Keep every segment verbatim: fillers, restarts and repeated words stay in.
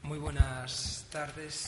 Muy buenas tardes.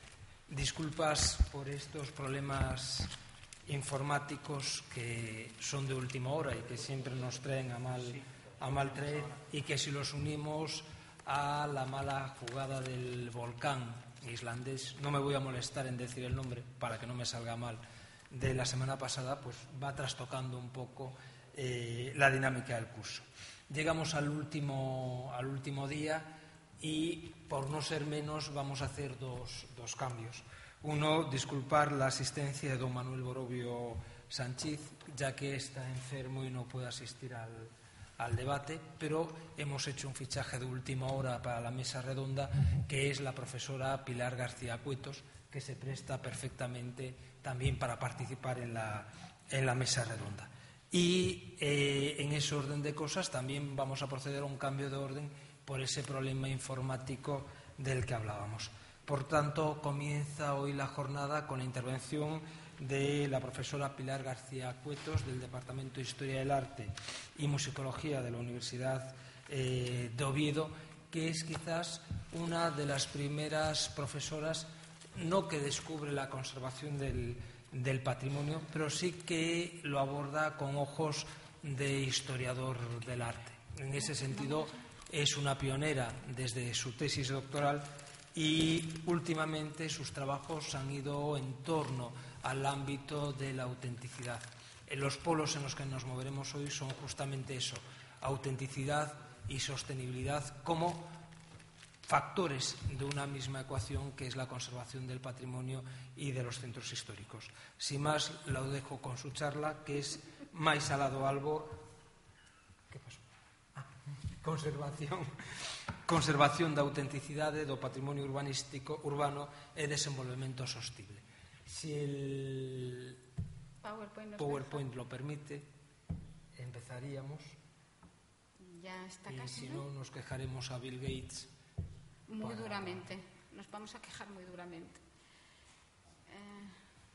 Disculpas por estos problemas informáticos que son de última hora y que siempre nos traen a mal, a mal traer, y que si los unimos a la mala jugada del volcán islandés, no me voy a molestar en decir el nombre para que no me salga mal, de la semana pasada, pues va trastocando un poco eh, la dinámica del curso. Llegamos al último, al último día y, por no ser menos, vamos a hacer dos, dos cambios. Uno, disculpar la asistencia de don Manuel Borobio Sánchez, ya que está enfermo y no puede asistir al, al debate, pero hemos hecho un fichaje de última hora para la mesa redonda, que es la profesora Pilar García Cuetos, que se presta perfectamente también para participar en la, en la mesa redonda. Y eh, en ese orden de cosas también vamos a proceder a un cambio de orden por ese problema informático del que hablábamos. Por tanto, comienza hoy la jornada con la intervención de la profesora Pilar García Cuetos, del Departamento de Historia del Arte y Musicología de la Universidad eh, de Oviedo, que es quizás una de las primeras profesoras, no que descubre la conservación del, del patrimonio, pero sí que lo aborda con ojos de historiador del arte. En ese sentido, es una pionera desde su tesis doctoral y últimamente sus trabajos han ido en torno al ámbito de la autenticidad. Los polos en los que nos moveremos hoy son justamente eso, autenticidad y sostenibilidad como factores de una misma ecuación, que es la conservación del patrimonio y de los centros históricos. Sin más, la dejo con su charla, que es máis alado algo. ¿Qué pasó? Ah, conservación, conservación da autenticidade do patrimonio urbanístico urbano e desenvolvemento sostible. Si el PowerPoint, PowerPoint lo permite, empezaríamos. Ya está y casi, si no, nos quejaremos a Bill Gates. Muy para... duramente. Nos vamos a quejar muy duramente. Eh...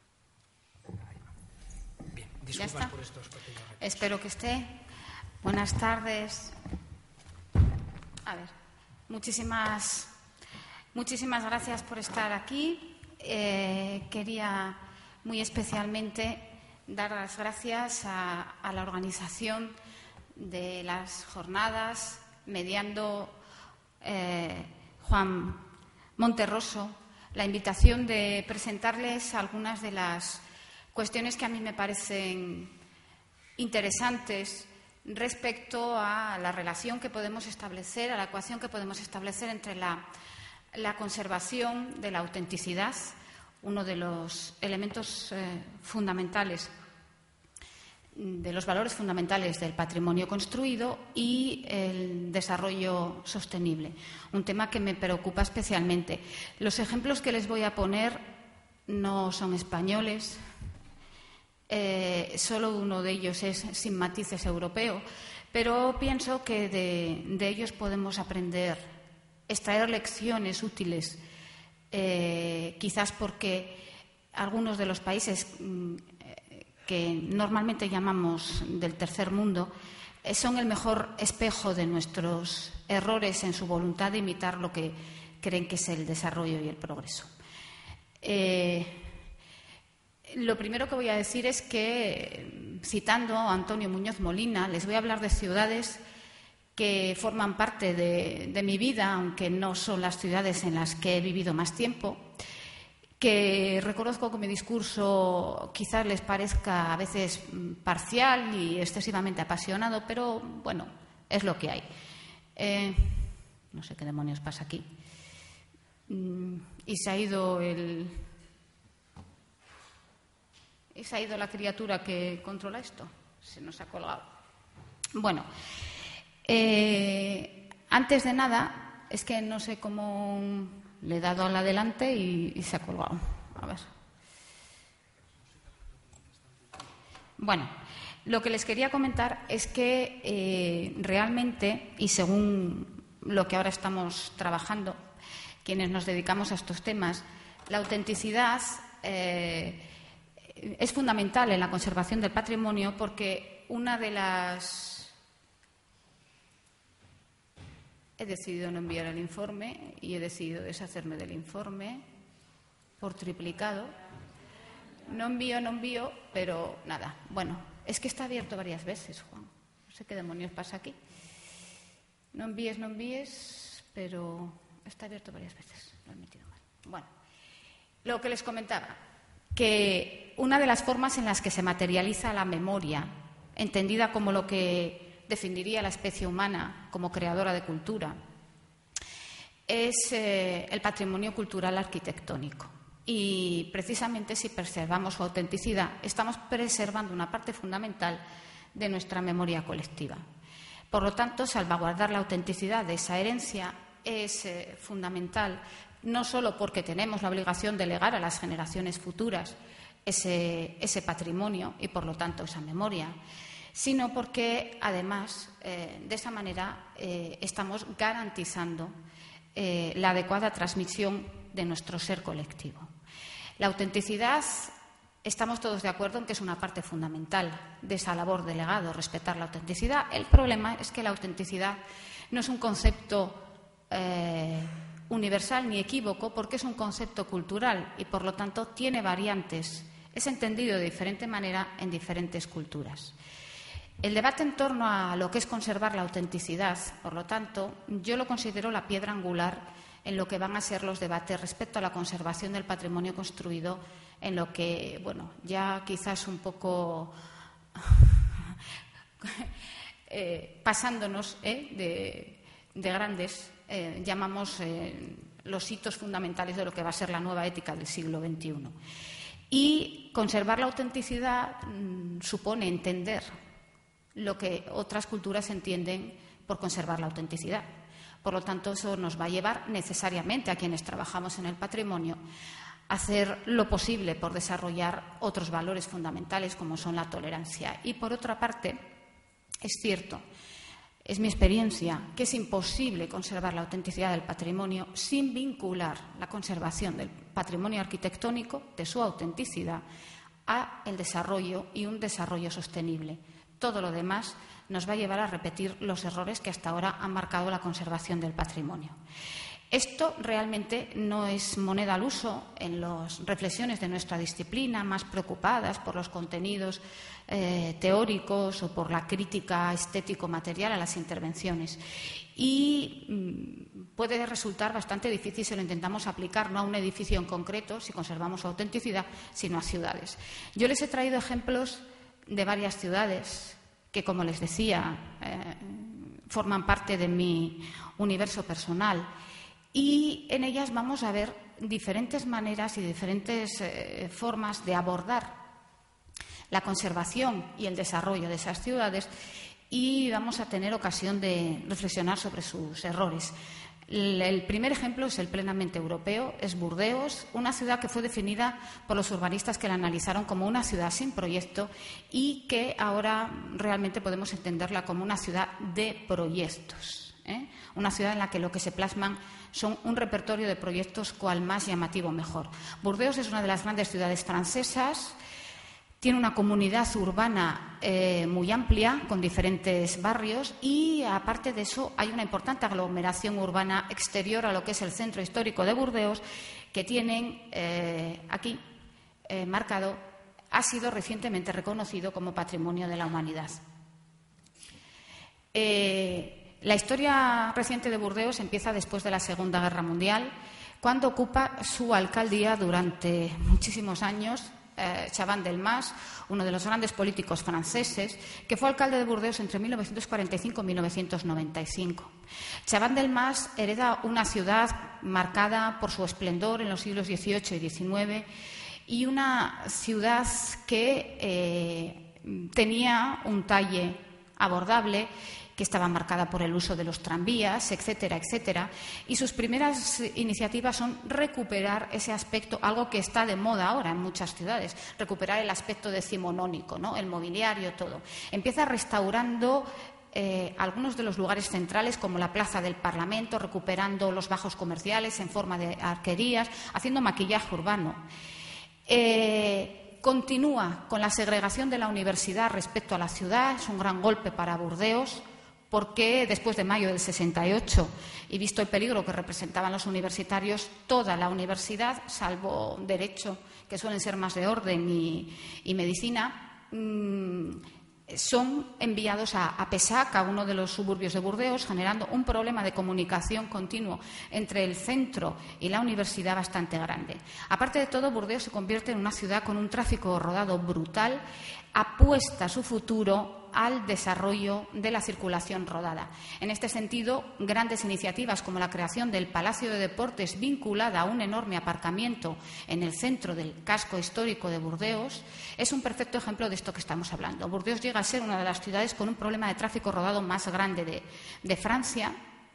Bien, disculpas por estos pequeños retos. Espero que esté. Buenas tardes. A ver, muchísimas, muchísimas gracias por estar aquí. Eh, quería muy especialmente dar las gracias a, a la organización de las jornadas, mediando eh, Juan Monterroso, la invitación de presentarles algunas de las cuestiones que a mí me parecen interesantes respecto a la relación que podemos establecer, a la ecuación que podemos establecer entre la, la conservación de la autenticidad, uno de los elementos eh, fundamentales, de los valores fundamentales del patrimonio construido, y el desarrollo sostenible, un tema que me preocupa especialmente. Los ejemplos que les voy a poner no son españoles. Eh, solo uno de ellos es sin matices europeo, pero pienso que de, de ellos podemos aprender, extraer lecciones útiles, eh, quizás porque algunos de los países mm, que normalmente llamamos del tercer mundo eh, son el mejor espejo de nuestros errores en su voluntad de imitar lo que creen que es el desarrollo y el progreso. Eh, Lo primero que voy a decir es que, citando a Antonio Muñoz Molina, les voy a hablar de ciudades que forman parte de, de mi vida, aunque no son las ciudades en las que he vivido más tiempo, que reconozco que mi discurso quizás les parezca a veces parcial y excesivamente apasionado, pero, bueno, es lo que hay. Eh, no sé qué demonios pasa aquí. Y se ha ido el... ¿Y se ha ido la criatura que controla esto? Se nos ha colgado. Bueno, eh, antes de nada, es que no sé cómo le he dado al adelante y, y se ha colgado. A ver. Bueno, lo que les quería comentar es que eh, realmente, y según lo que ahora estamos trabajando, quienes nos dedicamos a estos temas, la autenticidad eh, es fundamental en la conservación del patrimonio, porque una de las he decidido no enviar el informe y he decidido deshacerme del informe por triplicado. No envío, no envío, pero nada. Bueno, es que está abierto varias veces, Juan. No sé qué demonios pasa aquí. No envíes, no envíes, pero está abierto varias veces. Lo he metido mal. Bueno, lo que les comentaba, que una de las formas en las que se materializa la memoria, entendida como lo que definiría la especie humana como creadora de cultura, es eh, el patrimonio cultural arquitectónico. Y precisamente si preservamos su autenticidad, estamos preservando una parte fundamental de nuestra memoria colectiva. Por lo tanto, salvaguardar la autenticidad de esa herencia es eh, fundamental, no solo porque tenemos la obligación de legar a las generaciones futuras ese, ese patrimonio y, por lo tanto, esa memoria, sino porque, además, eh, de esa manera eh, estamos garantizando eh, la adecuada transmisión de nuestro ser colectivo. La autenticidad, estamos todos de acuerdo en que es una parte fundamental de esa labor de legado, respetar la autenticidad. El problema es que la autenticidad no es un concepto eh, universal ni equívoco, porque es un concepto cultural y, por lo tanto, tiene variantes. Es entendido de diferente manera en diferentes culturas. El debate en torno a lo que es conservar la autenticidad, por lo tanto, yo lo considero la piedra angular en lo que van a ser los debates respecto a la conservación del patrimonio construido, en lo que, bueno, ya quizás un poco eh, pasándonos eh, de, de grandes, eh, llamamos eh, los hitos fundamentales de lo que va a ser la nueva ética del siglo veintiuno. Y conservar la autenticidad mmm, supone entender lo que otras culturas entienden por conservar la autenticidad. Por lo tanto, eso nos va a llevar necesariamente a quienes trabajamos en el patrimonio a hacer lo posible por desarrollar otros valores fundamentales como son la tolerancia. Y, por otra parte, es cierto, es mi experiencia, que es imposible conservar la autenticidad del patrimonio sin vincular la conservación del patrimonio arquitectónico, de su autenticidad, a el desarrollo y un desarrollo sostenible. Todo lo demás nos va a llevar a repetir los errores que hasta ahora han marcado la conservación del patrimonio. Esto realmente no es moneda al uso en las reflexiones de nuestra disciplina, más preocupadas por los contenidos eh, teóricos o por la crítica estético-material a las intervenciones. Y mmm, puede resultar bastante difícil si lo intentamos aplicar no a un edificio en concreto, si conservamos su autenticidad, sino a ciudades. Yo les he traído ejemplos de varias ciudades que, como les decía, eh, forman parte de mi universo personal. Y en ellas vamos a ver diferentes maneras y diferentes eh, formas de abordar la conservación y el desarrollo de esas ciudades, y vamos a tener ocasión de reflexionar sobre sus errores. El primer ejemplo es el plenamente europeo, es Burdeos, una ciudad que fue definida por los urbanistas que la analizaron como una ciudad sin proyecto y que ahora realmente podemos entenderla como una ciudad de proyectos, ¿eh? Una ciudad en la que lo que se plasman son un repertorio de proyectos cual más llamativo mejor. Burdeos es una de las grandes ciudades francesas. Tiene una comunidad urbana eh, muy amplia, con diferentes barrios, y, aparte de eso, hay una importante aglomeración urbana exterior a lo que es el centro histórico de Burdeos, que tienen eh, aquí eh, marcado, ha sido recientemente reconocido como Patrimonio de la Humanidad. Eh, la historia reciente de Burdeos empieza después de la Segunda Guerra Mundial, cuando ocupa su alcaldía durante muchísimos años Chaban Delmas, uno de los grandes políticos franceses, que fue alcalde de Burdeos entre mil novecientos cuarenta y cinco y mil novecientos noventa y cinco. Chaban Delmas hereda una ciudad marcada por su esplendor en los siglos dieciocho y diecinueve y una ciudad que eh, tenía un talle abordable, que estaba marcada por el uso de los tranvías, etcétera, etcétera. Y sus primeras iniciativas son recuperar ese aspecto, algo que está de moda ahora en muchas ciudades, recuperar el aspecto decimonónico, ¿no? El mobiliario, todo. Empieza restaurando eh, algunos de los lugares centrales, como la Plaza del Parlamento, recuperando los bajos comerciales en forma de arquerías, haciendo maquillaje urbano. Eh, continúa con la segregación de la universidad respecto a la ciudad, es un gran golpe para Burdeos, por qué después de mayo del sesenta y ocho y visto el peligro que representaban los universitarios, toda la universidad, salvo Derecho, que suelen ser más de orden, y, y Medicina, mmm, son enviados a, a Pessac, a uno de los suburbios de Burdeos, generando un problema de comunicación continuo entre el centro y la universidad bastante grande. Aparte de todo, Burdeos se convierte en una ciudad con un tráfico rodado brutal, apuesta su futuro al desarrollo de la circulación rodada. En este sentido, grandes iniciativas como la creación del Palacio de Deportes vinculada a un enorme aparcamiento en el centro del casco histórico de Burdeos es un perfecto ejemplo de esto que estamos hablando. Burdeos llega a ser una de las ciudades con un problema de tráfico rodado más grande de, de Francia.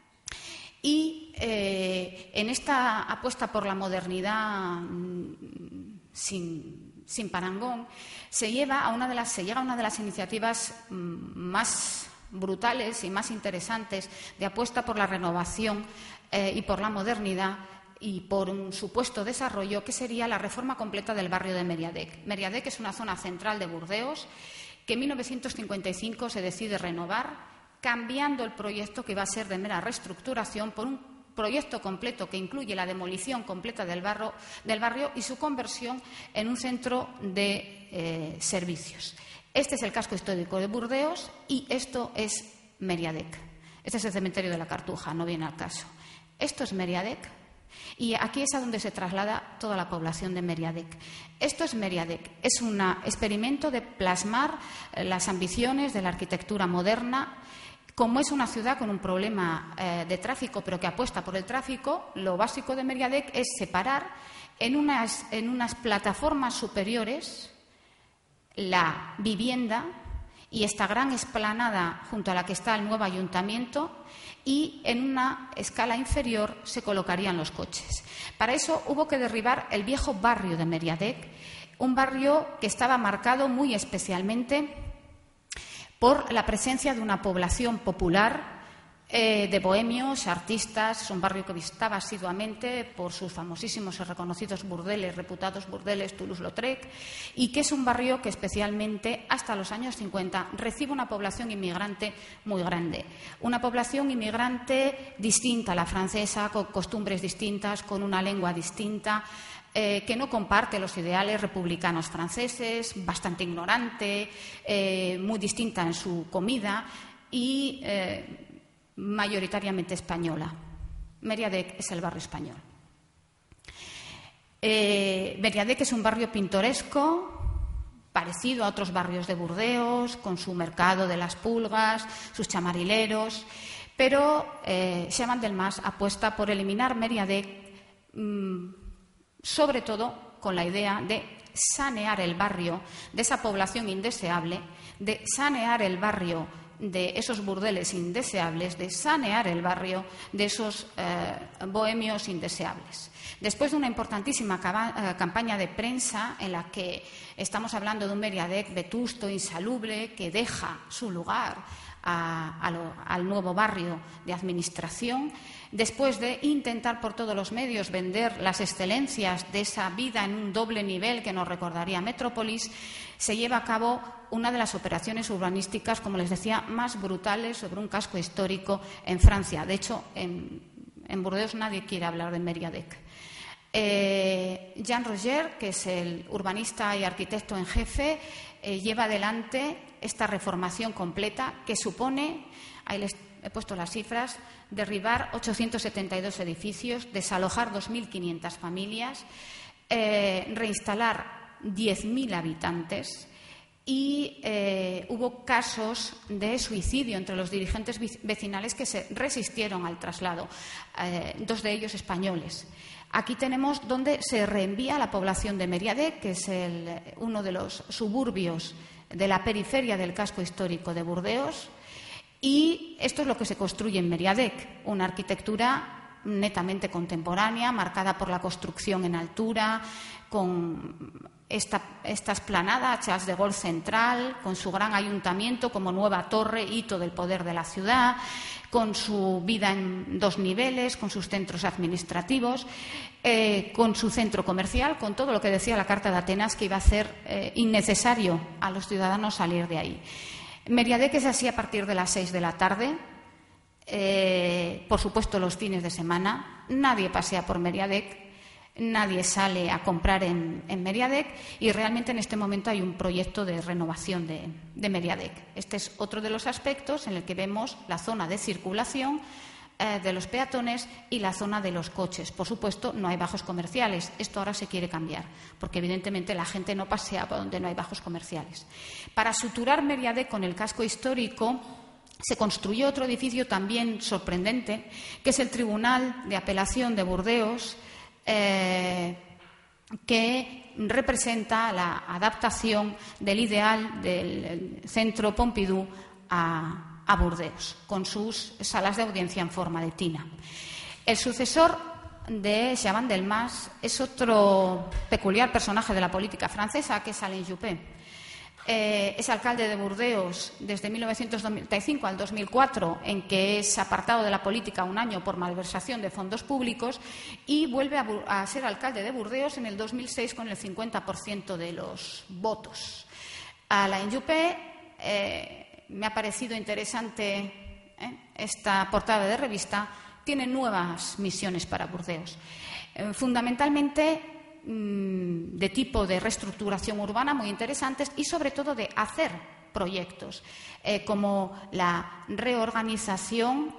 Y eh, en esta apuesta por la modernidad mmm, sin, sin parangón, se, lleva a una de las, se llega a una de las iniciativas mmm, más brutales y más interesantes de apuesta por la renovación eh, y por la modernidad y por un supuesto desarrollo, que sería la reforma completa del barrio de Mériadeck. Mériadeck es una zona central de Burdeos que en mil novecientos cincuenta y cinco se decide renovar, cambiando el proyecto que iba a ser de mera reestructuración por un proyecto completo que incluye la demolición completa del barrio, del barrio y su conversión en un centro de eh, servicios. Este es el casco histórico de Burdeos y esto es Mériadeck. Este es el cementerio de la Cartuja, no viene al caso. Esto es Mériadeck y aquí es a donde se traslada toda la población de Mériadeck. Esto es Mériadeck. Es un experimento de plasmar las ambiciones de la arquitectura moderna. Como es una ciudad con un problema eh, de tráfico, pero que apuesta por el tráfico, lo básico de Mériadeck es separar en unas, en unas plataformas superiores la vivienda y esta gran explanada junto a la que está el nuevo ayuntamiento, y en una escala inferior se colocarían los coches. Para eso hubo que derribar el viejo barrio de Mériadeck, un barrio que estaba marcado muy especialmente por la presencia de una población popular eh, de bohemios, artistas. Es un barrio que visitaba asiduamente por sus famosísimos y reconocidos burdeles, reputados burdeles Toulouse-Lautrec, y que es un barrio que especialmente hasta los años cincuenta recibe una población inmigrante muy grande. Una población inmigrante distinta a la francesa, con costumbres distintas, con una lengua distinta, Eh, que no comparte los ideales republicanos franceses, bastante ignorante, eh, muy distinta en su comida y eh, mayoritariamente española. Mériadeck es el barrio español. Eh, Mériadeck es un barrio pintoresco, parecido a otros barrios de Burdeos, con su mercado de las pulgas, sus chamarileros, pero eh, Chaban Delmas apuesta por eliminar Mériadeck, mmm, sobre todo con la idea de sanear el barrio de esa población indeseable, de sanear el barrio de esos burdeles indeseables, de sanear el barrio de esos eh, bohemios indeseables. Después de una importantísima campaña de prensa en la que estamos hablando de un Mériadeck vetusto, insalubre, que deja su lugar a, a lo, al nuevo barrio de administración, después de intentar por todos los medios vender las excelencias de esa vida en un doble nivel que nos recordaría Metrópolis, se lleva a cabo una de las operaciones urbanísticas, como les decía, más brutales sobre un casco histórico en Francia. De hecho, en, en Burdeos nadie quiere hablar de Mériadeck. Eh, Jean Roger, que es el urbanista y arquitecto en jefe, eh, lleva adelante esta reformación completa que supone, ahí les he puesto las cifras, derribar ochocientos setenta y dos edificios, desalojar dos mil quinientas familias, eh, reinstalar diez mil habitantes y eh, hubo casos de suicidio entre los dirigentes vecinales que se resistieron al traslado, eh, dos de ellos españoles. Aquí tenemos donde se reenvía la población de Mériadeck, que es el, uno de los suburbios de la periferia del casco histórico de Burdeos, y esto es lo que se construye en Mériadeck, una arquitectura netamente contemporánea, marcada por la construcción en altura, con esta, esta esplanada, Chas de Gaulle central, con su gran ayuntamiento como nueva torre, hito del poder de la ciudad, con su vida en dos niveles, con sus centros administrativos, eh, con su centro comercial, con todo lo que decía la Carta de Atenas, que iba a hacer eh, innecesario a los ciudadanos salir de ahí. Meriadec es así a partir de las seis de la tarde. Eh, por supuesto, los fines de semana. Nadie pasea por Meriadec, nadie sale a comprar en, en Meriadec, y realmente en este momento hay un proyecto de renovación de, de Meriadec. Este es otro de los aspectos en el que vemos la zona de circulación eh, de los peatones y la zona de los coches. Por supuesto, no hay bajos comerciales. Esto ahora se quiere cambiar, porque evidentemente la gente no pasea por donde no hay bajos comerciales. Para suturar Meriadec con el casco histórico, se construyó otro edificio también sorprendente, que es el Tribunal de Apelación de Burdeos, eh, que representa la adaptación del ideal del Centro Pompidou a, a Burdeos, con sus salas de audiencia en forma de tina. El sucesor de Chaban Delmas es otro peculiar personaje de la política francesa, que es Alain Juppé. Eh, es alcalde de Burdeos desde mil novecientos noventa y cinco al dos mil cuatro, en que es apartado de la política un año por malversación de fondos públicos, y vuelve a, a ser alcalde de Burdeos en el dos mil seis con el cincuenta por ciento de los votos. Alain Juppé, eh, me ha parecido interesante eh, esta portada de revista, tiene nuevas misiones para Burdeos. Eh, fundamentalmente de tipo de reestructuración urbana muy interesantes, y sobre todo de hacer proyectos eh, como la reorganización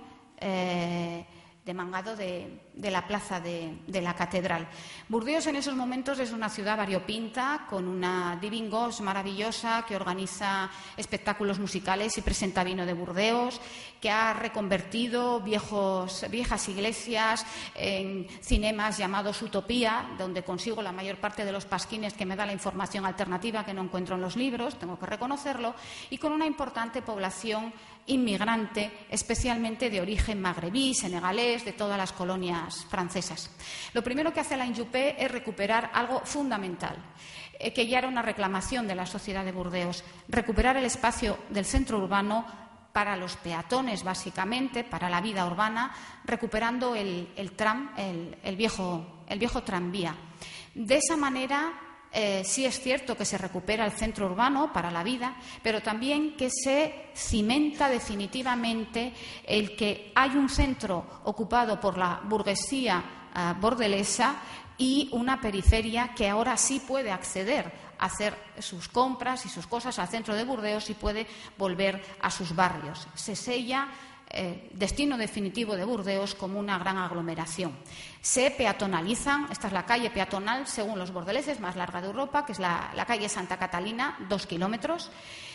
eh, de mangado de, de la plaza de, de la Catedral. Burdeos en esos momentos es una ciudad variopinta, con una Divine Gauche maravillosa que organiza espectáculos musicales y presenta vino de Burdeos, que ha reconvertido viejos, viejas iglesias en cinemas llamados Utopía, donde consigo la mayor parte de los pasquines que me da la información alternativa que no encuentro en los libros, tengo que reconocerlo, y con una importante población inmigrante, especialmente de origen magrebí, senegalés, de todas las colonias francesas. Lo primero que hace Alain Juppé es recuperar algo fundamental, eh, que ya era una reclamación de la sociedad de Burdeos: recuperar el espacio del centro urbano para los peatones, básicamente, para la vida urbana, recuperando el, el tram, el, el, viejo, el viejo tranvía. De esa manera, Eh, sí es cierto que se recupera el centro urbano para la vida, pero también que se cimenta definitivamente el que hay un centro ocupado por la burguesía eh, bordelesa y una periferia que ahora sí puede acceder a hacer sus compras y sus cosas al centro de Burdeos y puede volver a sus barrios. Se sella Eh, destino definitivo de Burdeos como una gran aglomeración. Se peatonalizan, esta es la calle peatonal, según los bordeleses, más larga de Europa, que es la, la calle Santa Catalina, dos kilómetros,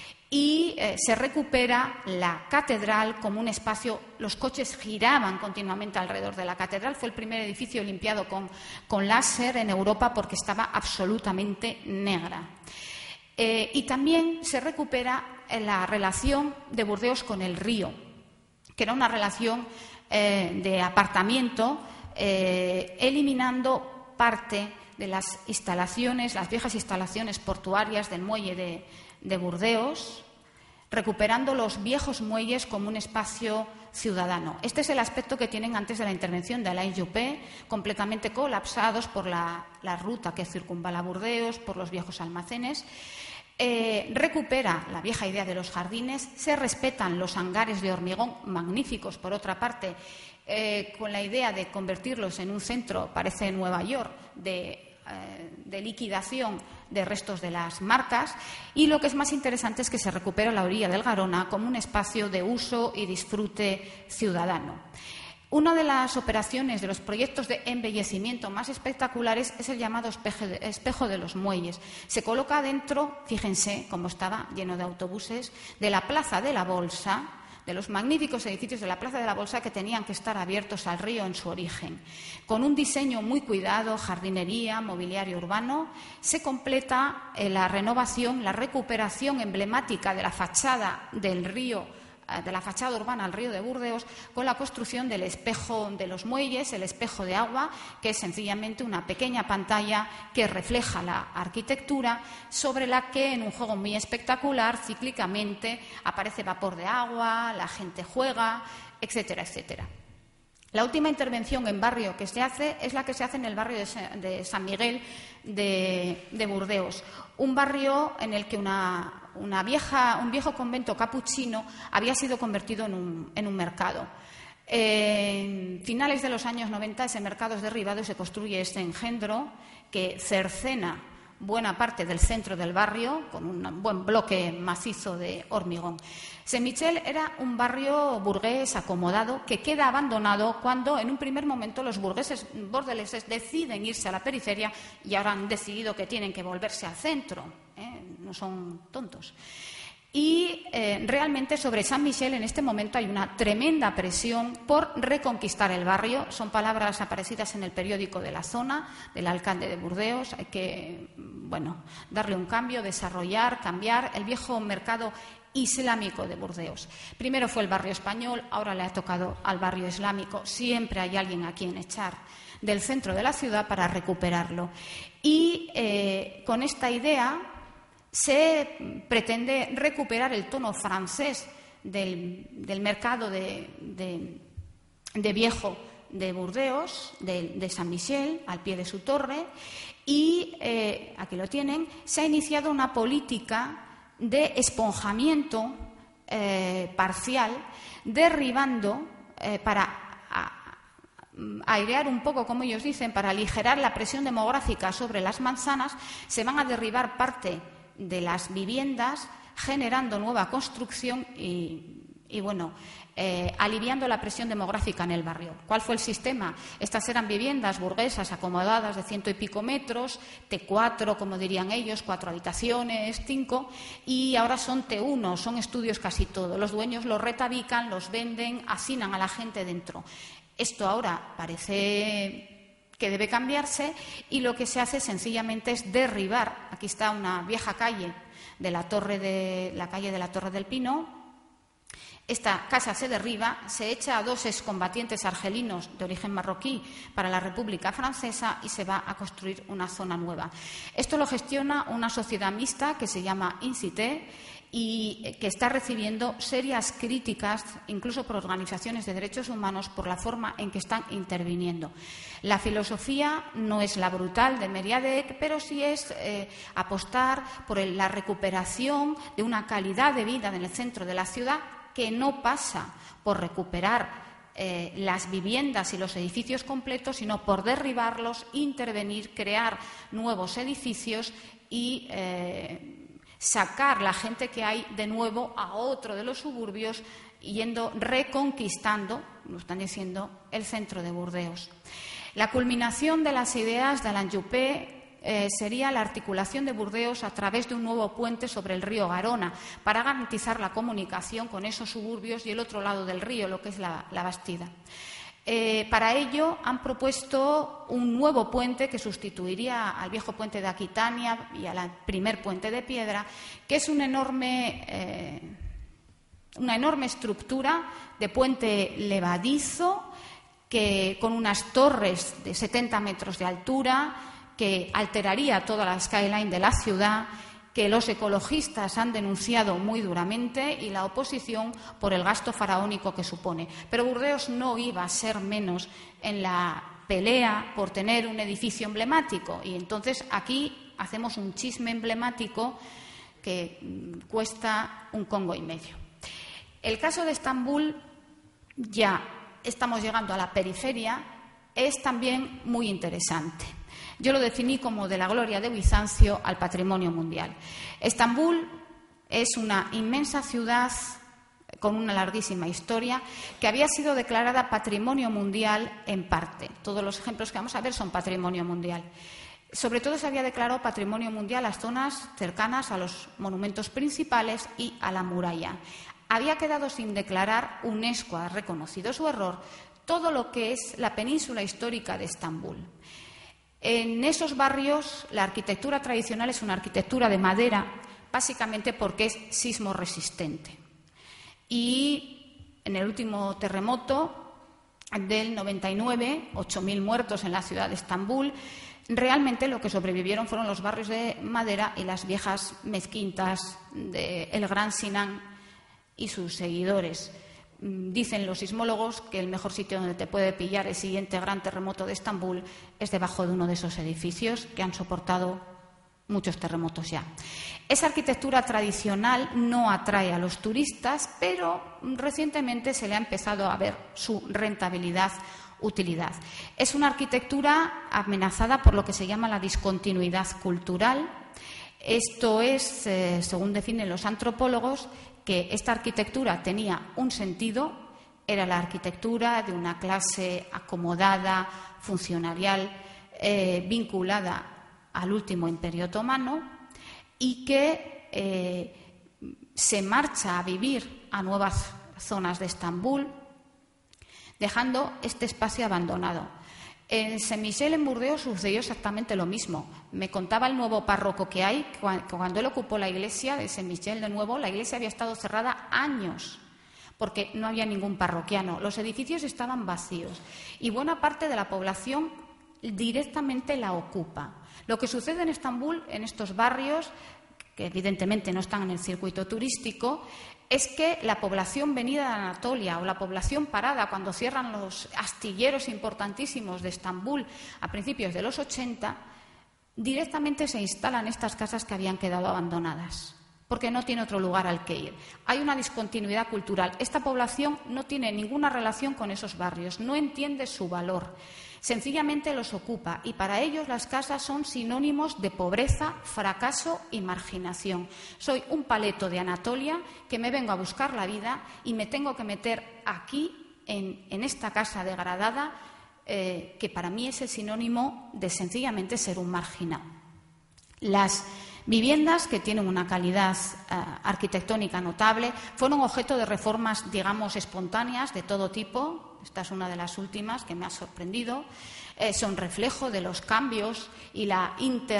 y eh, se recupera la catedral como un espacio. Los coches giraban continuamente alrededor de la catedral. Fue el primer edificio limpiado con, con láser en Europa porque estaba absolutamente negra. Eh, y también se recupera la relación de Burdeos con el río, que era una relación eh, de apartamiento, eh, eliminando parte de las instalaciones, las viejas instalaciones portuarias del muelle de, de Burdeos, recuperando los viejos muelles como un espacio ciudadano. Este es el aspecto que tienen antes de la intervención de Alain Juppé, completamente colapsados por la, la ruta que circunvala Burdeos, por los viejos almacenes. Eh, recupera la vieja idea de los jardines, se respetan los hangares de hormigón, magníficos por otra parte, eh, con la idea de convertirlos en un centro, parece Nueva York, de, eh, de liquidación de restos de las marcas, y lo que es más interesante es que se recupera la orilla del Garona como un espacio de uso y disfrute ciudadano. Una de las operaciones, de los proyectos de embellecimiento más espectaculares, es el llamado espejo de los muelles. Se coloca dentro, fíjense cómo estaba lleno de autobuses, de la Plaza de la Bolsa, de los magníficos edificios de la Plaza de la Bolsa que tenían que estar abiertos al río en su origen. Con un diseño muy cuidado, jardinería, mobiliario urbano, se completa la renovación, la recuperación emblemática de la fachada del río, de la fachada urbana al río de Burdeos, con la construcción del espejo de los muelles, el espejo de agua, que es sencillamente una pequeña pantalla que refleja la arquitectura, sobre la que, en un juego muy espectacular, cíclicamente aparece vapor de agua, la gente juega, etcétera, etcétera. La última intervención en barrio que se hace es la que se hace en el barrio de San Miguel de, de Burdeos, un barrio en el que una una vieja, un viejo convento capuchino había sido convertido en un, en un mercado. En finales de los años noventa ese mercado es derribado y se construye este engendro que cercena buena parte del centro del barrio con un buen bloque macizo de hormigón. Saint-Michel era un barrio burgués acomodado que queda abandonado cuando en un primer momento los burgueses bordeleses deciden irse a la periferia y ahora han decidido que tienen que volverse al centro, ¿eh? No son tontos. Y eh, realmente sobre Saint-Michel en este momento hay una tremenda presión por reconquistar el barrio. Son palabras aparecidas en el periódico de la zona, del alcalde de Burdeos. Hay que, bueno, darle un cambio, desarrollar, cambiar el viejo mercado islámico de Burdeos. Primero fue el barrio español, ahora le ha tocado al barrio islámico. Siempre hay alguien a quien echar del centro de la ciudad para recuperarlo. Y eh, con esta idea se pretende recuperar el tono francés del, del mercado de, de, de viejo de Burdeos, de, de Saint-Michel, al pie de su torre, y, eh, aquí lo tienen, se ha iniciado una política de esponjamiento eh, parcial, derribando eh, para a, airear un poco, como ellos dicen, para aligerar la presión demográfica sobre las manzanas, se van a derribar parte de las viviendas, generando nueva construcción y, y bueno, eh, aliviando la presión demográfica en el barrio. ¿Cuál fue el sistema? Estas eran viviendas burguesas acomodadas de ciento y pico metros, T cuatro, como dirían ellos, cuatro habitaciones, cinco, y ahora son T uno, son estudios casi todo. Los dueños los retabican, los venden, hacinan a la gente dentro. Esto ahora parece que debe cambiarse y lo que se hace sencillamente es derribar. Aquí está una vieja calle de la torre de la calle de la Torre del Pino. Esta casa se derriba, se echa a dos excombatientes argelinos de origen marroquí para la República Francesa y se va a construir una zona nueva. Esto lo gestiona una sociedad mixta que se llama Incité y que está recibiendo serias críticas, incluso por organizaciones de derechos humanos, por la forma en que están interviniendo. La filosofía no es la brutal de Mériadec, pero sí es eh, apostar por el, la recuperación de una calidad de vida en el centro de la ciudad que no pasa por recuperar eh, las viviendas y los edificios completos, sino por derribarlos, intervenir, crear nuevos edificios y eh, sacar la gente que hay de nuevo a otro de los suburbios, yendo reconquistando, lo están diciendo, el centro de Burdeos. La culminación de las ideas de Alain Juppé eh, sería la articulación de Burdeos a través de un nuevo puente sobre el río Garona para garantizar la comunicación con esos suburbios y el otro lado del río, lo que es la, la Bastida. Eh, para ello han propuesto un nuevo puente que sustituiría al viejo puente de Aquitania y al primer puente de piedra, que es un enorme, eh, una enorme estructura de puente levadizo que, con unas torres de setenta metros de altura que alteraría toda la skyline de la ciudad, que los ecologistas han denunciado muy duramente y la oposición por el gasto faraónico que supone. Pero Burdeos no iba a ser menos en la pelea por tener un edificio emblemático y entonces aquí hacemos un chisme emblemático que cuesta un congo y medio. El caso de Estambul, ya estamos llegando a la periferia, es también muy interesante. Yo lo definí como de la gloria de Bizancio al patrimonio mundial. Estambul es una inmensa ciudad con una larguísima historia que había sido declarada patrimonio mundial en parte. Todos los ejemplos que vamos a ver son patrimonio mundial. Sobre todo se había declarado patrimonio mundial las zonas cercanas a los monumentos principales y a la muralla. Había quedado sin declarar, UNESCO ha reconocido su error, todo lo que es la península histórica de Estambul. En esos barrios la arquitectura tradicional es una arquitectura de madera, básicamente porque es sismo resistente. Y en el último terremoto del noventa y nueve, ocho mil muertos en la ciudad de Estambul, realmente lo que sobrevivieron fueron los barrios de madera y las viejas mezquitas del Gran Sinan y sus seguidores. Dicen los sismólogos que el mejor sitio donde te puede pillar el siguiente gran terremoto de Estambul es debajo de uno de esos edificios que han soportado muchos terremotos ya. Esa arquitectura tradicional no atrae a los turistas, pero recientemente se le ha empezado a ver su rentabilidad, utilidad. Es una arquitectura amenazada por lo que se llama la discontinuidad cultural. Esto es, eh, según definen los antropólogos, que esta arquitectura tenía un sentido, era la arquitectura de una clase acomodada, funcionarial, eh, vinculada al último Imperio Otomano y que eh, se marcha a vivir a nuevas zonas de Estambul, dejando este espacio abandonado. En Saint-Michel, en Burdeos, sucedió exactamente lo mismo. Me contaba el nuevo párroco que hay, que cuando él ocupó la iglesia de Saint-Michel de nuevo, la iglesia había estado cerrada años, porque no había ningún parroquiano. Los edificios estaban vacíos y buena parte de la población directamente la ocupa. Lo que sucede en Estambul, en estos barrios, que evidentemente no están en el circuito turístico, es que la población venida de Anatolia o la población parada cuando cierran los astilleros importantísimos de Estambul a principios de los ochenta, directamente se instalan estas casas que habían quedado abandonadas, porque no tiene otro lugar al que ir. Hay una discontinuidad cultural. Esta población no tiene ninguna relación con esos barrios, no entiende su valor. Sencillamente los ocupa y para ellos las casas son sinónimos de pobreza, fracaso y marginación. Soy un paleto de Anatolia que me vengo a buscar la vida y me tengo que meter aquí, en, en esta casa degradada, eh, que para mí es el sinónimo de sencillamente ser un marginado. Las viviendas, que tienen una calidad eh, arquitectónica notable, fueron objeto de reformas, digamos, espontáneas de todo tipo. Esta es una de las últimas que me ha sorprendido. Eh, son reflejo de los cambios y la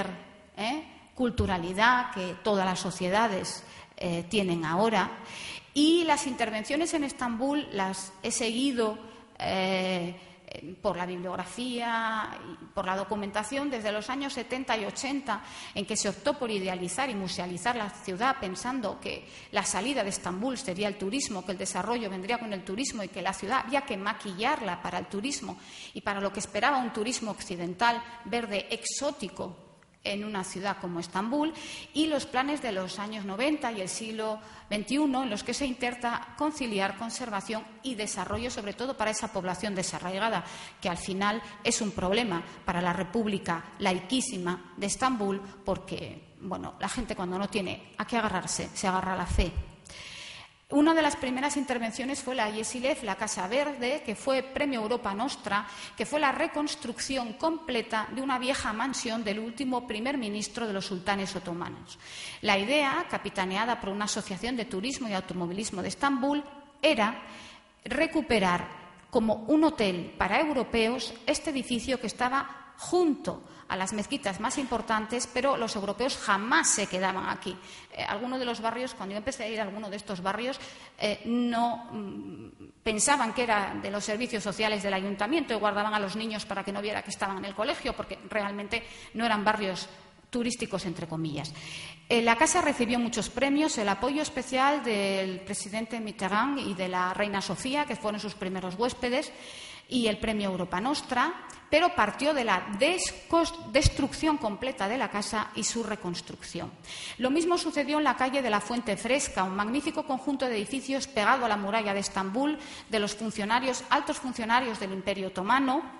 interculturalidad eh, que todas las sociedades eh, tienen ahora. Y las intervenciones en Estambul las he seguido eh, por la bibliografía y por la documentación desde los años setenta y ochenta, en que se optó por idealizar y musealizar la ciudad pensando que la salida de Estambul sería el turismo, que el desarrollo vendría con el turismo y que la ciudad había que maquillarla para el turismo y para lo que esperaba un turismo occidental, verde, exótico en una ciudad como Estambul, y los planes de los años noventa y el siglo veintiuno en los que se intenta conciliar conservación y desarrollo, sobre todo para esa población desarraigada, que al final es un problema para la República laiquísima de Estambul, porque bueno, la gente cuando no tiene a qué agarrarse, se agarra a la fe. Una de las primeras intervenciones fue la Yesilev, la Casa Verde, que fue Premio Europa Nostra, que fue la reconstrucción completa de una vieja mansión del último primer ministro de los sultanes otomanos. La idea, capitaneada por una asociación de turismo y automovilismo de Estambul, era recuperar como un hotel para europeos este edificio que estaba junto a las mezquitas más importantes, pero los europeos jamás se quedaban aquí. Eh, algunos de los barrios, cuando yo empecé a ir a alguno de estos barrios, eh, no mm, pensaban que era de los servicios sociales del ayuntamiento y guardaban a los niños para que no viera que estaban en el colegio, porque realmente no eran barrios turísticos, entre comillas. Eh, la casa recibió muchos premios, el apoyo especial del presidente Mitterrand y de la reina Sofía, que fueron sus primeros huéspedes, y el premio Europa Nostra, pero partió de la destrucción completa de la casa y su reconstrucción. Lo mismo sucedió en la calle de la Fuente Fresca, un magnífico conjunto de edificios pegado a la muralla de Estambul, de los funcionarios, altos funcionarios del Imperio Otomano,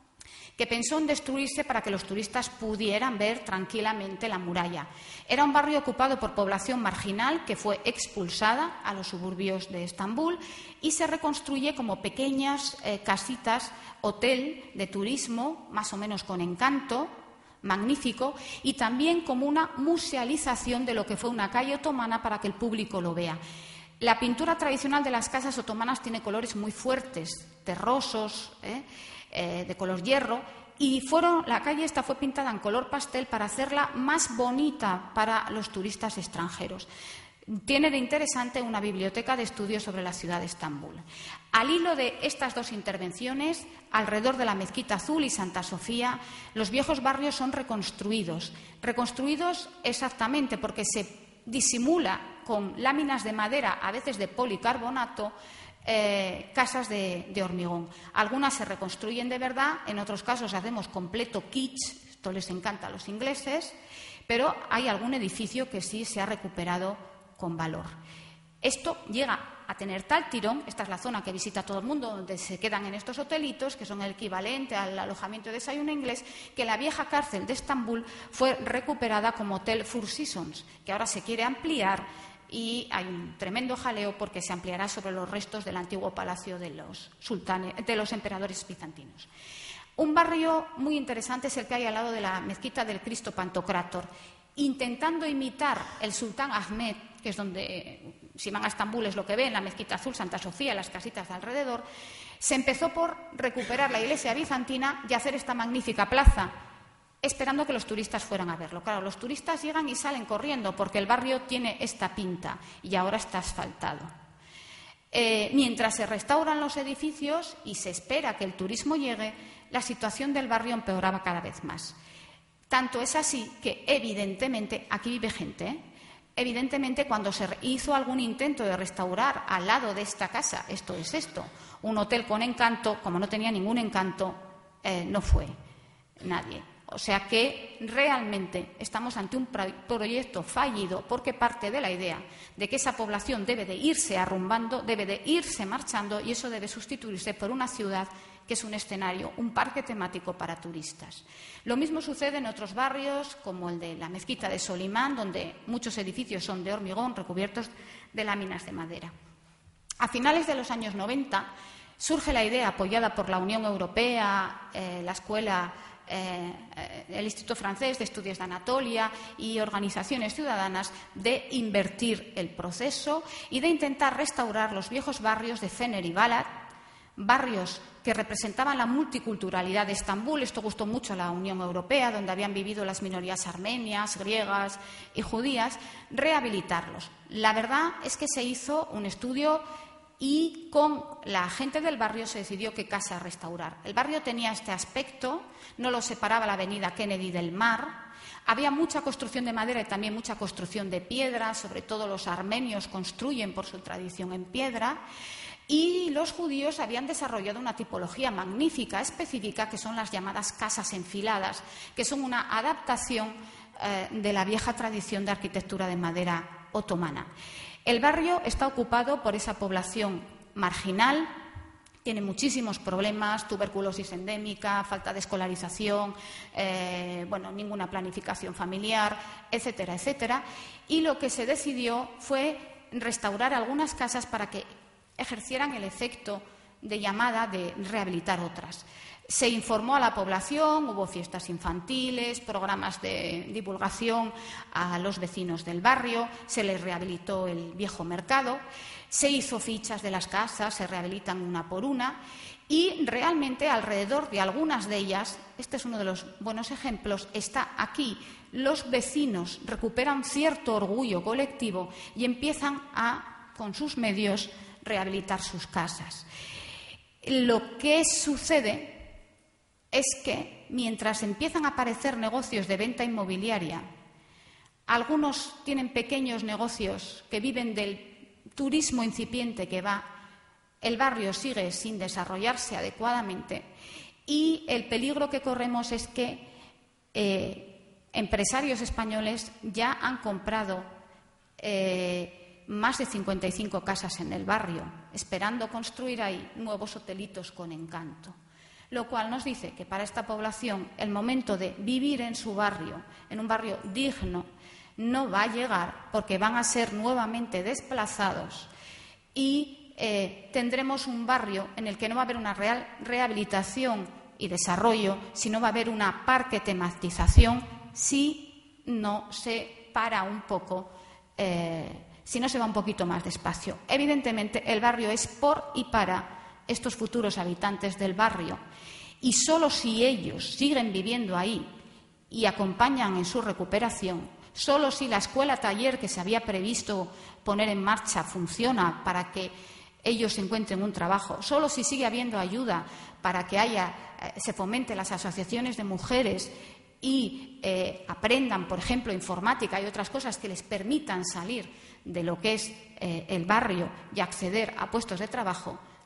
que pensó en destruirse para que los turistas pudieran ver tranquilamente la muralla. Era un barrio ocupado por población marginal que fue expulsada a los suburbios de Estambul y se reconstruye como pequeñas eh, casitas, hotel de turismo, más o menos con encanto, magnífico, y también como una musealización de lo que fue una calle otomana para que el público lo vea. La pintura tradicional de las casas otomanas tiene colores muy fuertes, terrosos, ¿eh? Eh, de color hierro, y fueron, la calle esta fue pintada en color pastel para hacerla más bonita para los turistas extranjeros. Tiene de interesante una biblioteca de estudios sobre la ciudad de Estambul. Al hilo de estas dos intervenciones, alrededor de la Mezquita Azul y Santa Sofía, los viejos barrios son reconstruidos. Reconstruidos exactamente porque se disimula con láminas de madera, a veces de policarbonato, Eh, casas de, de hormigón. Algunas se reconstruyen de verdad, en otros casos hacemos completo kitsch, Esto les encanta a los ingleses, pero hay algún edificio que sí se ha recuperado con valor. Esto llega a tener tal tirón, esta es la zona que visita todo el mundo, donde se quedan en estos hotelitos, que son el equivalente al alojamiento de desayuno inglés, que la vieja cárcel de Estambul fue recuperada como Hotel Four Seasons, que ahora se quiere ampliar y hay un tremendo jaleo porque se ampliará sobre los restos del antiguo palacio de los, sultanes, de los emperadores bizantinos. Un barrio muy interesante es el que hay al lado de la mezquita del Cristo Pantocrátor. Intentando imitar el sultán Ahmed, que es donde, si van a Estambul, es lo que ven, la mezquita azul, Santa Sofía, las casitas de alrededor, se empezó por recuperar la iglesia bizantina y hacer esta magnífica plaza, esperando que los turistas fueran a verlo. Claro, los turistas llegan y salen corriendo porque el barrio tiene esta pinta y ahora está asfaltado. Eh, mientras se restauran los edificios y se espera que el turismo llegue, la situación del barrio empeoraba cada vez más. Tanto es así que, evidentemente, aquí vive gente, ¿eh? Evidentemente, cuando se hizo algún intento de restaurar al lado de esta casa, esto es esto, un hotel con encanto, como no tenía ningún encanto, eh, no fue nadie. O sea que realmente estamos ante un proyecto fallido porque parte de la idea de que esa población debe de irse arrumbando, debe de irse marchando y eso debe sustituirse por una ciudad que es un escenario, un parque temático para turistas. Lo mismo sucede en otros barrios, como el de la mezquita de Solimán, donde muchos edificios son de hormigón recubiertos de láminas de madera. A finales de los años noventa surge la idea, apoyada por la Unión Europea, eh, la Escuela, eh, el Instituto Francés de Estudios de Anatolia y organizaciones ciudadanas, de invertir el proceso y de intentar restaurar los viejos barrios de Fener y Balat, barrios que representaban la multiculturalidad de Estambul. Esto gustó mucho a la Unión Europea, donde habían vivido las minorías armenias, griegas y judías, rehabilitarlos. La verdad es que se hizo un estudio y con la gente del barrio se decidió qué casa restaurar. El barrio tenía este aspecto, no lo separaba la avenida Kennedy del mar, había mucha construcción de madera y también mucha construcción de piedra, sobre todo los armenios construyen por su tradición en piedra, y los judíos habían desarrollado una tipología magnífica, específica, que son las llamadas casas enfiladas, que son una adaptación eh, de la vieja tradición de arquitectura de madera otomana. El barrio está ocupado por esa población marginal, tiene muchísimos problemas, tuberculosis endémica, falta de escolarización, eh, bueno, ninguna planificación familiar, etcétera, etcétera. Y lo que se decidió fue restaurar algunas casas para que ejercieran el efecto de llamada de rehabilitar otras. Se informó a la población, hubo fiestas infantiles, programas de divulgación a los vecinos del barrio, se les rehabilitó el viejo mercado, se hizo fichas de las casas, se rehabilitan una por una y realmente alrededor de algunas de ellas, este es uno de los buenos ejemplos, está aquí. Los vecinos recuperan cierto orgullo colectivo y empiezan a, con sus medios, rehabilitar sus casas. Lo que sucede es que mientras empiezan a aparecer negocios de venta inmobiliaria, algunos tienen pequeños negocios que viven del turismo incipiente que va, el barrio sigue sin desarrollarse adecuadamente y el peligro que corremos es que eh, empresarios españoles ya han comprado eh, más de cincuenta y cinco casas en el barrio, esperando construir ahí nuevos hotelitos con encanto. Lo cual nos dice que para esta población el momento de vivir en su barrio, en un barrio digno, no va a llegar porque van a ser nuevamente desplazados y eh, tendremos un barrio en el que no va a haber una real rehabilitación y desarrollo, sino va a haber una parque tematización si no se para un poco, eh, si no se va un poquito más despacio. Evidentemente, el barrio es por y para estos futuros habitantes del barrio y solo si ellos siguen viviendo ahí y acompañan en su recuperación, solo si la escuela taller que se había previsto poner en marcha funciona para que ellos encuentren un trabajo, solo si sigue habiendo ayuda para que haya, eh, se fomente las asociaciones de mujeres y eh, aprendan, por ejemplo, informática y otras cosas que les permitan salir de lo que es eh, el barrio y acceder a puestos de trabajo,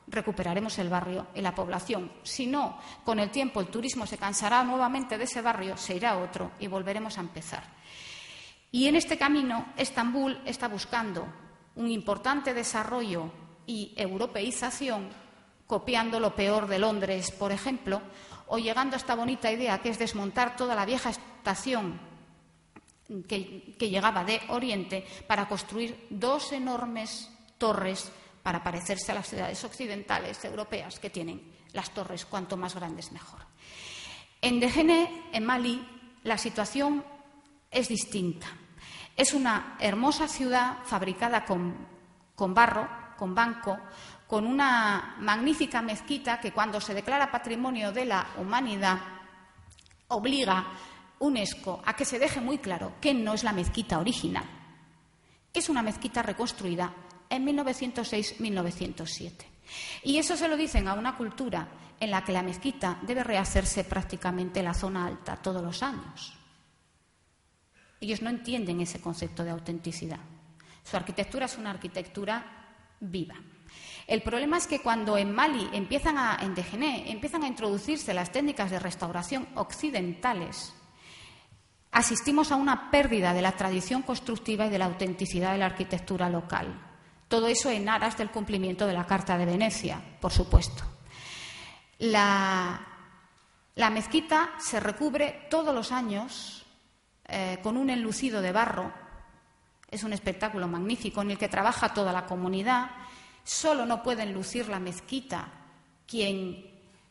recuperaremos el barrio y la población. Si no, con el tiempo el turismo se cansará nuevamente de ese barrio, se irá a otro y volveremos a empezar. Y en este camino, Estambul está buscando un importante desarrollo y europeización, copiando lo peor de Londres, por ejemplo, o llegando a esta bonita idea que es desmontar toda la vieja estación que, que llegaba de Oriente para construir dos enormes torres para parecerse a las ciudades occidentales europeas, que tienen las torres cuanto más grandes mejor. En Dejene, en Mali, la situación es distinta. Es una hermosa ciudad fabricada con, con barro, con banco, con una magnífica mezquita que, cuando se declara Patrimonio de la Humanidad, obliga UNESCO a que se deje muy claro que no es la mezquita original. Es una mezquita reconstruida en mil novecientos seis a mil novecientos siete. Y eso se lo dicen a una cultura en la que la mezquita debe rehacerse prácticamente en la zona alta todos los años. Ellos no entienden ese concepto de autenticidad. Su arquitectura es una arquitectura viva. El problema es que cuando en Mali empiezan a, en Dejene, empiezan a introducirse las técnicas de restauración occidentales, asistimos a una pérdida de la tradición constructiva y de la autenticidad de la arquitectura local. Todo eso en aras del cumplimiento de la Carta de Venecia, por supuesto. La, la mezquita se recubre todos los años eh, con un enlucido de barro. Es un espectáculo magnífico en el que trabaja toda la comunidad. Solo no puede enlucir la mezquita quien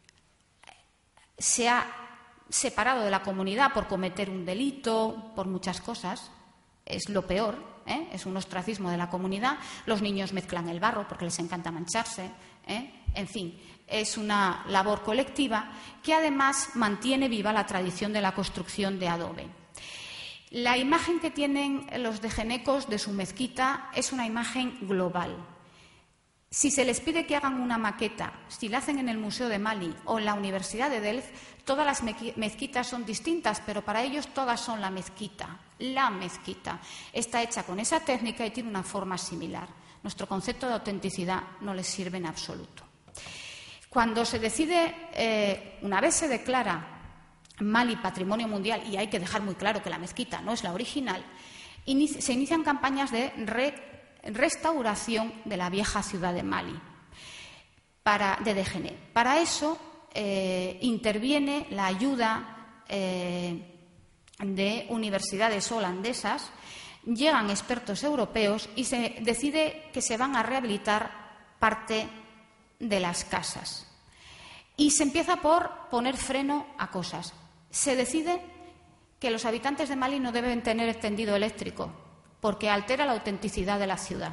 se ha separado de la comunidad por cometer un delito, por muchas cosas. Es lo peor. ¿Eh? Es un ostracismo de la comunidad. Los niños mezclan el barro porque les encanta mancharse. ¿eh? En fin, es una labor colectiva que además mantiene viva la tradición de la construcción de adobe. La imagen que tienen los dejenecos de su mezquita es una imagen global. Si se les pide que hagan una maqueta, si la hacen en el Museo de Mali o en la Universidad de Delft, todas las mezquitas son distintas, pero para ellos todas son la mezquita. La mezquita está hecha con esa técnica y tiene una forma similar. Nuestro concepto de autenticidad no les sirve en absoluto. Cuando se decide, eh, una vez se declara Mali Patrimonio Mundial, y hay que dejar muy claro que la mezquita no es la original, inici- se inician campañas de re restauración de la vieja ciudad de Mali, para, de Dejene. Para eso eh, interviene la ayuda eh, de universidades holandesas, llegan expertos europeos y se decide que se van a rehabilitar parte de las casas. Y se empieza por poner freno a cosas. Se decide que los habitantes de Mali no deben tener tendido eléctrico, porque altera la autenticidad de la ciudad.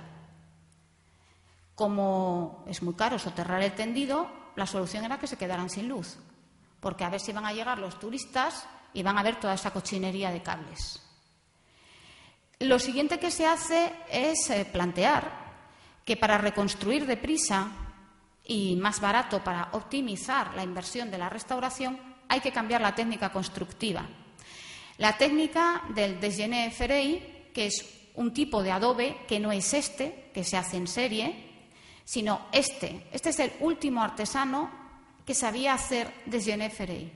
Como es muy caro soterrar el tendido, la solución era que se quedaran sin luz, porque a ver si van a llegar los turistas y van a ver toda esa cochinería de cables. Lo siguiente que se hace es eh, plantear que para reconstruir deprisa y más barato, para optimizar la inversión de la restauración, hay que cambiar la técnica constructiva. La técnica del Dejene Ferrei, que es un tipo de adobe que no es este, que se hace en serie, sino este. Este es el último artesano que sabía hacer Dejene Ferrei,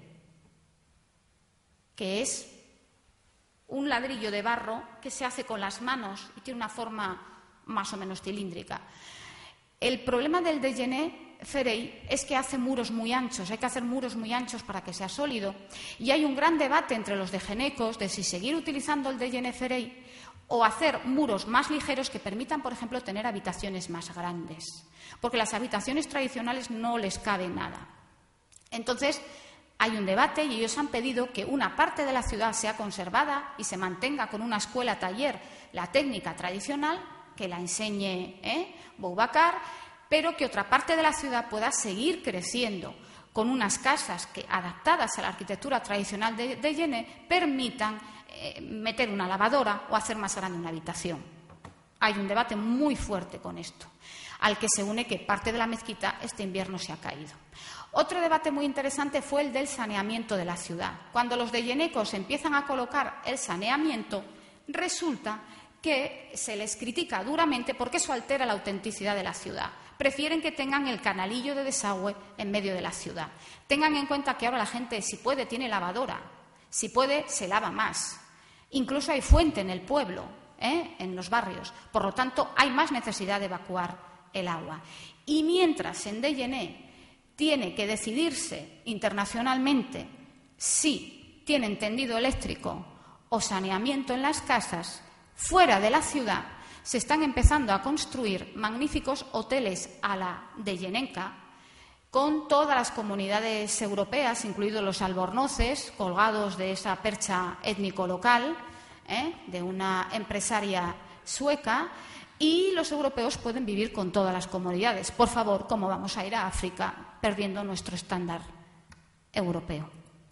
que es un ladrillo de barro que se hace con las manos y tiene una forma más o menos cilíndrica. El problema del Dejene Ferrei es que hace muros muy anchos, hay que hacer muros muy anchos para que sea sólido. Y hay un gran debate entre los dejenecos de si seguir utilizando el Dejene Ferrei o hacer muros más ligeros que permitan, por ejemplo, tener habitaciones más grandes, porque las habitaciones tradicionales no les cabe nada. Entonces, hay un debate y ellos han pedido que una parte de la ciudad sea conservada y se mantenga con una escuela-taller la técnica tradicional, que la enseñe ¿eh? Boubacar, pero que otra parte de la ciudad pueda seguir creciendo con unas casas que, adaptadas a la arquitectura tradicional de Dejene, permitan eh, meter una lavadora o hacer más grande una habitación. Hay un debate muy fuerte con esto, al que se une que parte de la mezquita este invierno se ha caído. Otro debate muy interesante fue el del saneamiento de la ciudad. Cuando los dejenecos empiezan a colocar el saneamiento, resulta que se les critica duramente porque eso altera la autenticidad de la ciudad. prefieren que tengan el canalillo de desagüe en medio de la ciudad. Tengan en cuenta que ahora la gente, si puede, tiene lavadora, si puede, se lava más. Incluso hay fuente en el pueblo, ¿eh? en los barrios. Por lo tanto, hay más necesidad de evacuar el agua. Y mientras en Degené tiene que decidirse internacionalmente si tienen tendido eléctrico o saneamiento en las casas, fuera de la ciudad se están empezando a construir magníficos hoteles a la Degenenca, con todas las comunidades europeas, incluidos los albornoces, colgados de esa percha étnico local, ¿eh? de una empresaria sueca, y los europeos pueden vivir con todas las comodidades. Por favor, ¿cómo vamos a ir a África perdiendo nuestro estándar europeo?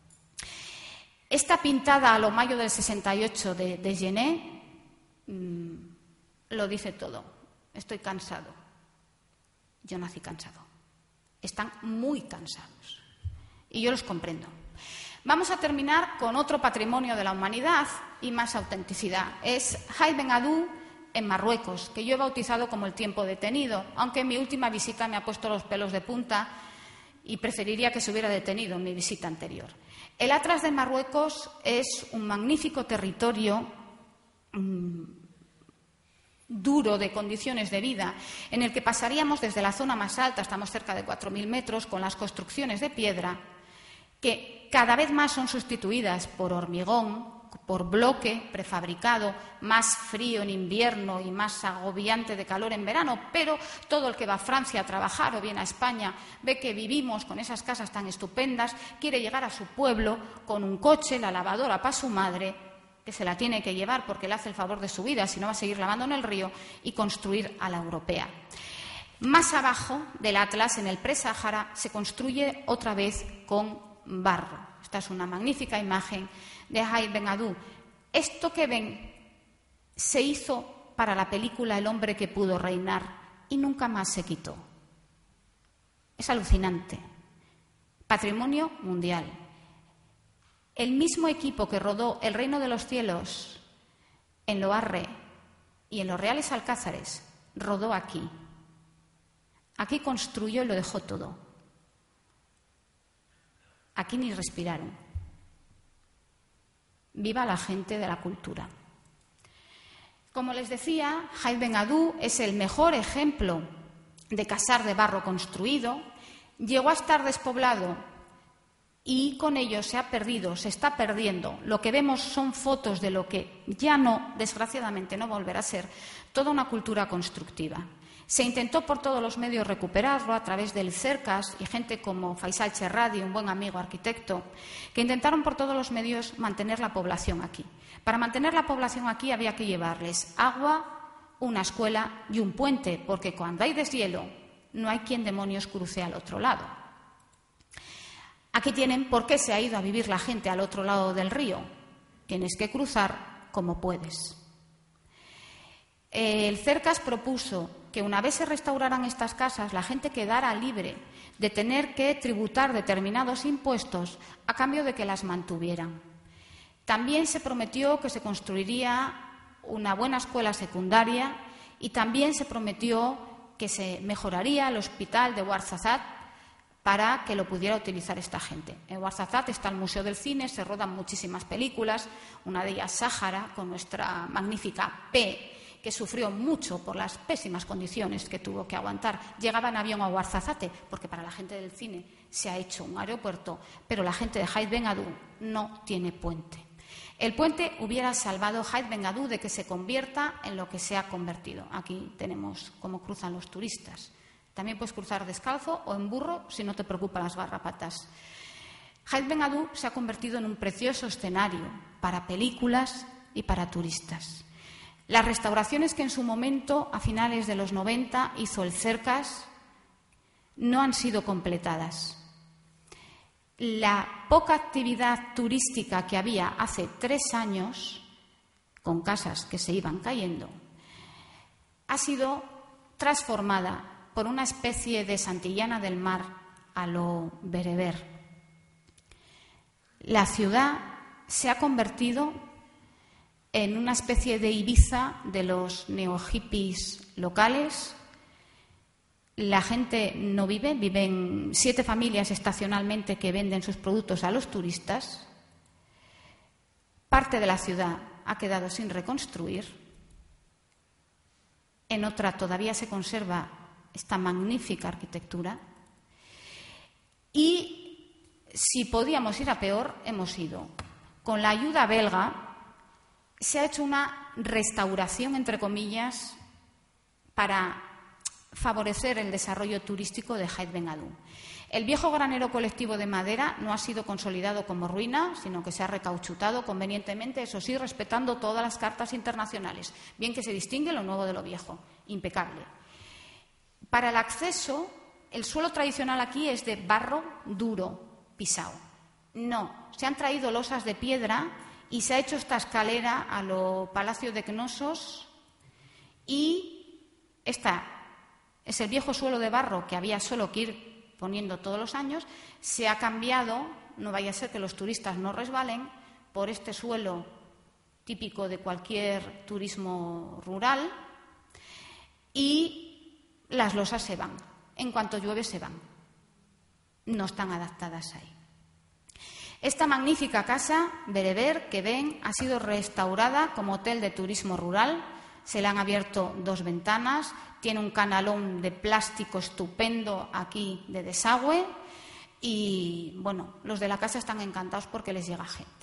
Esta pintada a lo mayo del sesenta y ocho de, de Gené mmm, lo dice todo. Estoy cansado. Yo nací cansado. Están muy cansados. Y yo los comprendo. Vamos a terminar con otro patrimonio de la humanidad y más autenticidad. Es Haït Ben Haddou en Marruecos, que yo he bautizado como el tiempo detenido, aunque en mi última visita me ha puesto los pelos de punta y preferiría que se hubiera detenido en mi visita anterior. El Atlas de Marruecos es un magnífico territorio mmm, duro de condiciones de vida, en el que pasaríamos desde la zona más alta, estamos cerca de cuatro mil metros, con las construcciones de piedra, que cada vez más son sustituidas por hormigón, por bloque prefabricado, más frío en invierno y más agobiante de calor en verano, pero todo el que va a Francia a trabajar o viene a España ve que vivimos con esas casas tan estupendas, quiere llegar a su pueblo con un coche, la lavadora para su madre, que se la tiene que llevar porque le hace el favor de su vida, si no va a seguir lavando en el río, y construir a la europea. Más abajo del Atlas, en el Pre-Sáhara, se construye otra vez con barro. Esta es una magnífica imagen de Haït Ben Haddou. Esto que ven se hizo para la película El hombre que pudo reinar y nunca más se quitó. Es alucinante. Patrimonio mundial. El mismo equipo que rodó El reino de los cielos en Loarre y en los Reales Alcázares rodó aquí. Aquí construyó y lo dejó todo. Aquí ni respiraron. Viva la gente de la cultura. Como les decía, Haït Ben Haddou es el mejor ejemplo de casar de barro construido. Llegó a estar despoblado y con ello se ha perdido, se está perdiendo. Lo que vemos son fotos de lo que ya no, desgraciadamente, no volverá a ser toda una cultura constructiva. Se intentó por todos los medios recuperarlo a través del Cercas y gente como Faisal Cherradi, un buen amigo arquitecto, que intentaron por todos los medios mantener la población aquí. Para mantener la población aquí había que llevarles agua, una escuela y un puente, porque cuando hay deshielo no hay quien demonios cruce al otro lado. Aquí tienen por qué se ha ido a vivir la gente al otro lado del río. Tienes que cruzar como puedes. El Cercas propuso que una vez se restauraran estas casas, la gente quedara libre de tener que tributar determinados impuestos a cambio de que las mantuvieran. También se prometió que se construiría una buena escuela secundaria y también se prometió que se mejoraría el hospital de Ouarzazate para que lo pudiera utilizar esta gente. En Ouarzazate está el Museo del Cine, se rodan muchísimas películas, una de ellas Sáhara, con nuestra magnífica P, que sufrió mucho por las pésimas condiciones que tuvo que aguantar. Llegaba en avión a Ouarzazate, porque para la gente del cine se ha hecho un aeropuerto, pero la gente de Haït Ben Haddou no tiene puente. El puente hubiera salvado Haït Ben Haddou de que se convierta en lo que se ha convertido. Aquí tenemos cómo cruzan los turistas. También puedes cruzar descalzo o en burro si no te preocupan las garrapatas. Haït Ben Haddou se ha convertido en un precioso escenario para películas y para turistas. Las restauraciones que en su momento, a finales de los noventa, hizo el Cercas, no han sido completadas. La poca actividad turística que había hace tres años, con casas que se iban cayendo, ha sido transformada por una especie de Santillana del Mar a lo bereber. La ciudad se ha convertido en una especie de Ibiza de los neohippies locales, La gente no vive, viven siete familias estacionalmente que venden sus productos a los turistas. Parte de la ciudad ha quedado sin reconstruir. En otra todavía se conserva esta magnífica arquitectura. Y si podíamos ir a peor, hemos ido. Con la ayuda belga se ha hecho una restauración, entre comillas, para favorecer el desarrollo turístico de Jaén Benadú. El viejo granero colectivo de madera no ha sido consolidado como ruina, sino que se ha recauchutado convenientemente, eso sí, respetando todas las cartas internacionales. Bien que se distingue lo nuevo de lo viejo, impecable. Para el acceso, el suelo tradicional aquí es de barro duro, pisado. No, se han traído losas de piedra y se ha hecho esta escalera a lo Palacio de Cnosos y esta es el viejo suelo de barro que había solo que ir poniendo todos los años, se ha cambiado, no vaya a ser que los turistas no resbalen, por este suelo típico de cualquier turismo rural y las losas se van. En cuanto llueve se van. No están adaptadas ahí. Esta magnífica casa, Bereber, que ven, ha sido restaurada como hotel de turismo rural. Se le han abierto dos ventanas, tiene un canalón de plástico estupendo aquí de desagüe y, bueno, los de la casa están encantados porque les llega gente.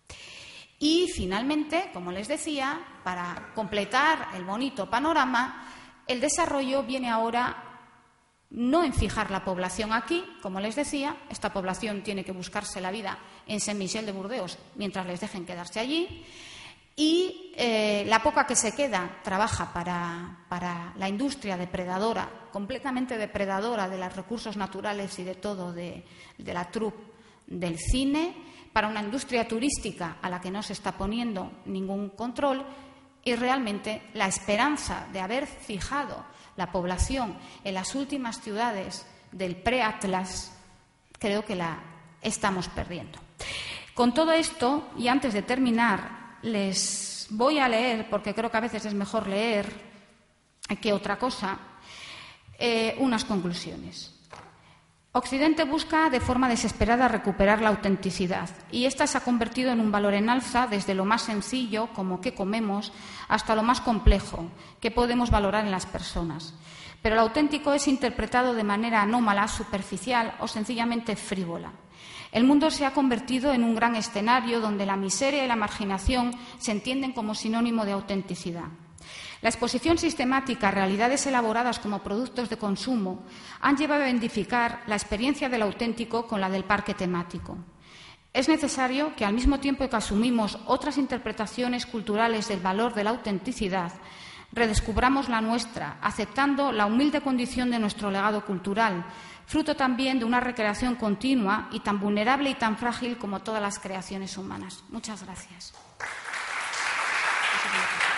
Y, finalmente, como les decía, para completar el bonito panorama, el desarrollo viene ahora no en fijar la población aquí, como les decía, esta población tiene que buscarse la vida en Saint-Michel de Burdeos mientras les dejen quedarse allí. Y eh, la poca que se queda trabaja para, para la industria depredadora, completamente depredadora de los recursos naturales y de todo, de, de la troupe del cine, para una industria turística a la que no se está poniendo ningún control y realmente la esperanza de haber fijado la población en las últimas ciudades del pre-Atlas, creo que la estamos perdiendo. Con todo esto, y antes de terminar, les voy a leer, porque creo que a veces es mejor leer que otra cosa, eh, unas conclusiones. Occidente busca de forma desesperada recuperar la autenticidad y esta se ha convertido en un valor en alza desde lo más sencillo, como qué comemos, hasta lo más complejo, que podemos valorar en las personas. Pero lo auténtico es interpretado de manera anómala, superficial o sencillamente frívola. El mundo se ha convertido en un gran escenario donde la miseria y la marginación se entienden como sinónimo de autenticidad. La exposición sistemática a realidades elaboradas como productos de consumo han llevado a identificar la experiencia del auténtico con la del parque temático. Es necesario que, al mismo tiempo que asumimos otras interpretaciones culturales del valor de la autenticidad, redescubramos la nuestra, aceptando la humilde condición de nuestro legado cultural, fruto también de una recreación continua y tan vulnerable y tan frágil como todas las creaciones humanas. Muchas gracias.